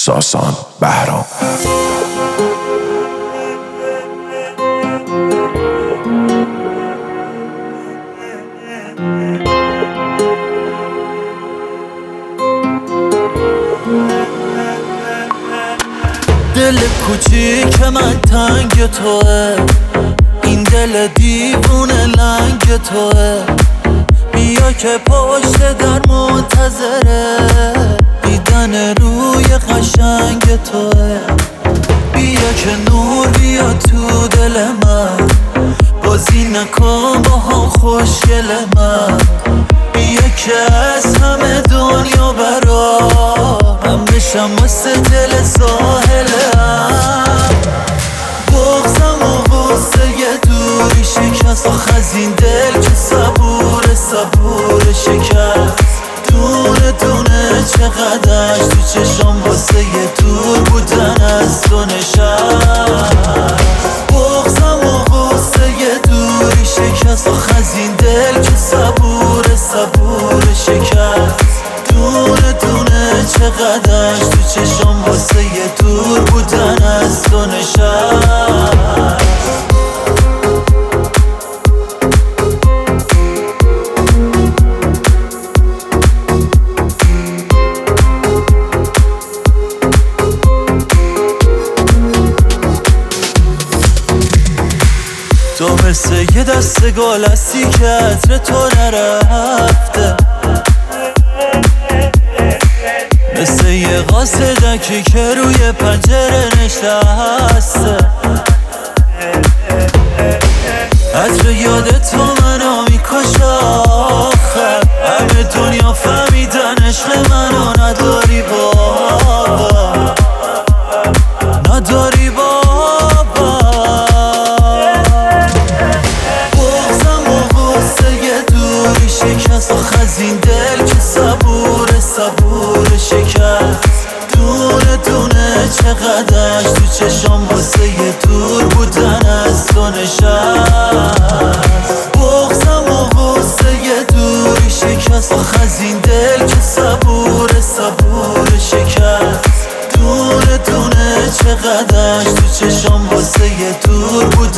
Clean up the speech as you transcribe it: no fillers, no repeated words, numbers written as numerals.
ساسان بهرام. دل کوچیک من تنگ توه، این دل دیوونه لنگ توه. بیا که پشت در منتظره دیدن روی قشنگ توه. بیا که نور بیا تو دل من، بازی نکن با هم خوشگل من. بیا که از همه دنیا برا هم بشم واسه دل ساحلم. بغضم و غصه یه دوری شکست، آخ از این دل که صبور شکست. دونه دونه چقدرش تو چشم واسه یه دور بودن از تو نشست. بغضم و غصه یه دوری شکست، آخ از این دل که صبور شکست. دونه دونه چقدرش تو چشم واسه یه دور بودن از تو نشست. تو مثل یه دست گل هستی که عطر تو نرفته، مثل یه قاصدکی که روی پنجره نشسته. عطر یاد تو منو میکشه آخر، همه دنیا فهمیدن عشق منو نداری بابا، نداری بابا. آخ از این دل که صبور شکست. دونه دونه چقدرش تو چشم واسه یه دور بودن از تو نشست. بغضم و غصه یه دوری شکست، آخ از این دل که صبور شکست. دونه دونه چقدرش تو چشم واسه یه دور بودن